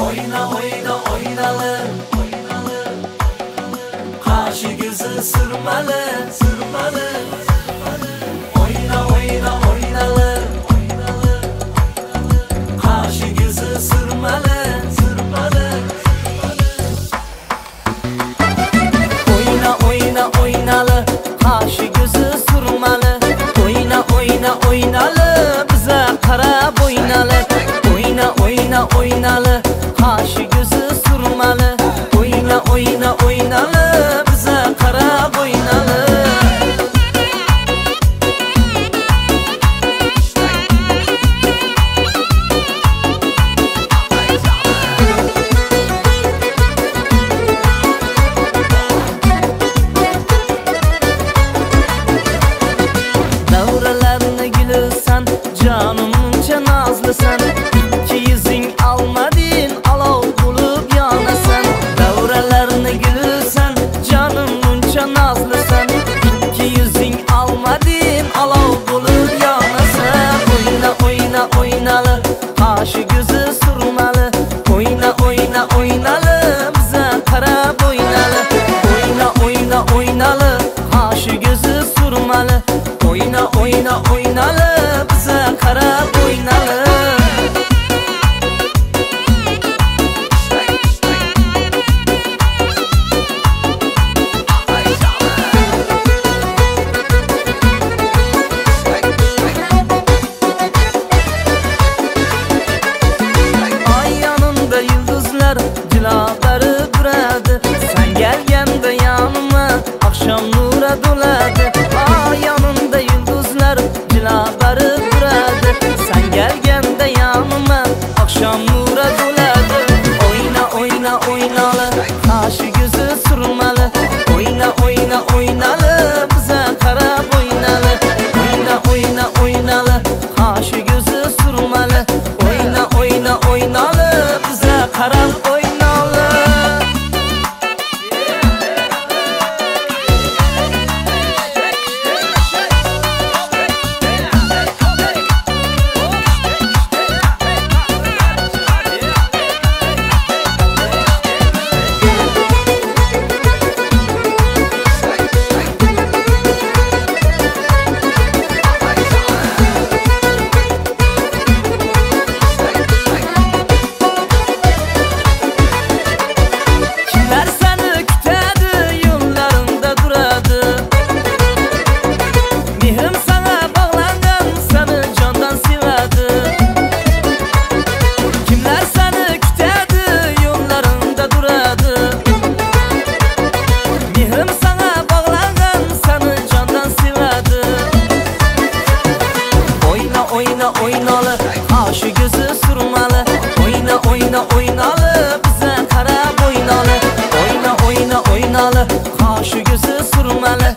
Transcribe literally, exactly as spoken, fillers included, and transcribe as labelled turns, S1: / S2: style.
S1: Oyna oyna oynalı, kaşı gözü sırmalı, sırmalı. Oyna oyna oynalı, kaşı gözü sırmalı, sırmalı. Oyna oyna oynalı, kaşı gözü sırmalı. Oyna oyna oynalı, bize kara boynalı. Oyna oyna oynalı, kaşı gözü sırmalı. Oyna oyna oynalı, bize kara boynalı. Davralarını gülürsen, canımınca nazlısan. İki yüzün almadın, alov bulup yanasan. Davralarını gülürsen, canımınca nazlısan. İki yüzün almadın, alov bulup yanasan. Oyna oyna oynalı, kaşı gözü sırmalı. Oyna oyna oynalı, bize kara boynalı. Oyna oyna oynalı, kaşı gözü sırmalı. Oyna oyna oynalı, bize kara boynalı. Ay yanında yıldızlar cilaları duradı. Sen gelgende yanıma akşam nura doladı. Ay yanında yıldızlar cilaları duradı. Sen gelgende yanıma akşam nura doladı. Oyna oyna oynalı, kaşı gözü sırmalı. Oyna oyna oynalı, bize kara boynalı. Oyna oyna oynalı, kaşı gözü sırmalı. Oyna oyna oynalı, bize kara boynalı. Kimler seni kütedi, yollarında duradı. Mihrim sana bağlangan, seni candan sevadi. Kimler seni kütedi, yollarında duradı. Mihrim sana bağlangan, seni candan sevadi. Oyna oyna oynalı, kaşı gözü sırmalı. Oyna oyna oynalı, bize kara boynalı. Oyna oyna oynalı, kaşı gözü sırmalı.